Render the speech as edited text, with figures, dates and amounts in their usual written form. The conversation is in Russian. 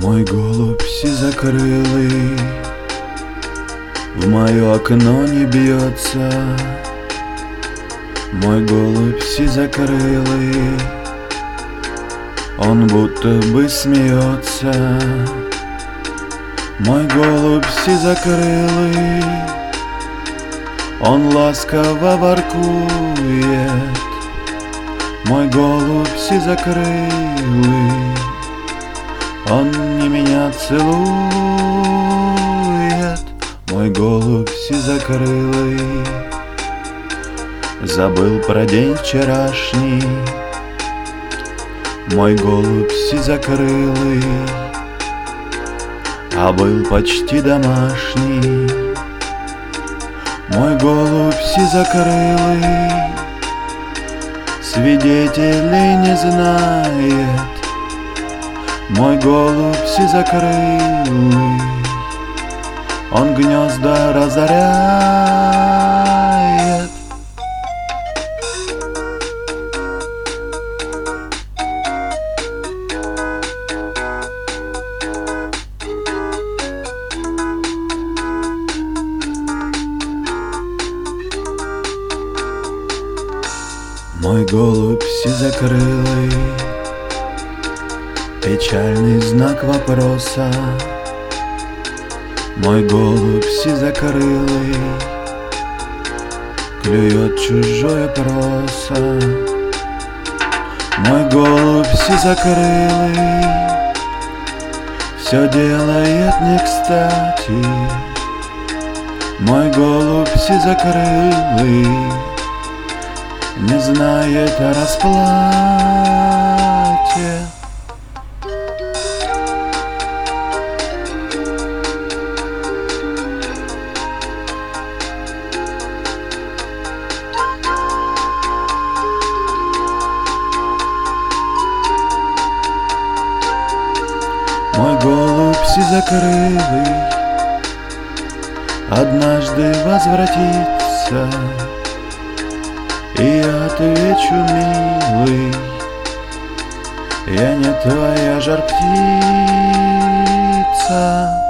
Мой голубь сизокрылый в мое окно не бьется. Мой голубь сизокрылый, он будто бы смеется. Мой голубь сизокрылый, он ласково воркует. Мой голубь сизокрылый, он не меня целует. Мой голубь сизокрылый забыл про день вчерашний. Мой голубь сизокрылый, а был почти домашний. Мой голубь сизокрылый свидетелей не знает. Мой голубь сизокрылый, он гнезда разоряет. Мой голубь сизокрылый, печальный знак вопроса. Мой голубь сизокрылый клюет чужое просо. Мой голубь сизокрылый все делает не кстати. Мой голубь сизокрылый не знает о расплате. Мой голубь сизокрылый однажды возвратится, и я отвечу, милый, я не твоя жар-птица.